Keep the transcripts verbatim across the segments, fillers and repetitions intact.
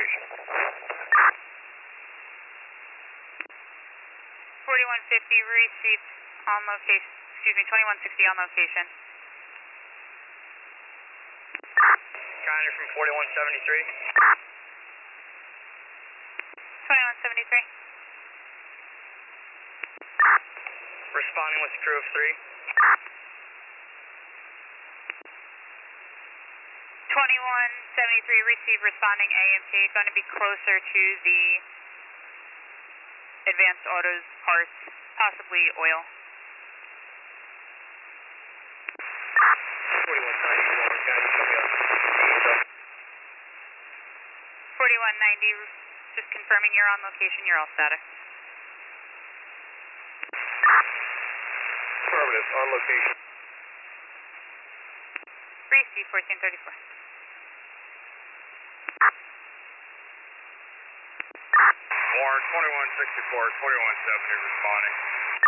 location. forty-one fifty received on location, excuse me, twenty-one sixty on location. Connor from forty-one seventy-three. twenty-one seventy-three. Responding with the crew of three. twenty-one seventy-three receive responding A M P, going to be closer to the advanced autos parts, possibly oil. forty-one ninety-four, guys, show me up. forty-one ninety, just confirming you're on location, you're all static. Affirmative, on location. Receive fourteen thirty-four. Warren, twenty-one sixty-four, twenty-one seventy responding.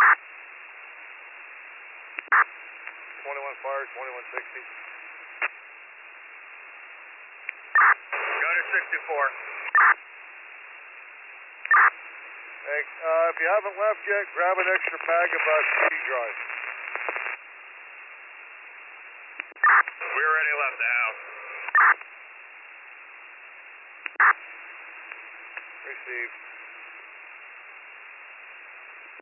twenty-one fire, twenty-one sixty. Go to sixty-four. Hey, uh, if you haven't left yet, grab an extra bag of uh, City Drive. We already left the house. Received.